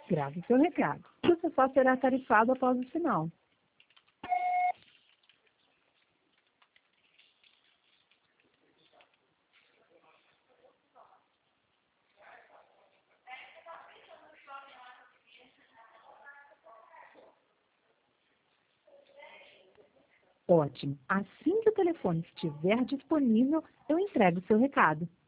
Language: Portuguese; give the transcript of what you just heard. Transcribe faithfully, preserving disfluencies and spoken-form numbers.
Grave seu recado. Você só será tarifado após o sinal. Ótimo. Assim que o telefone estiver disponível, eu entrego seu recado.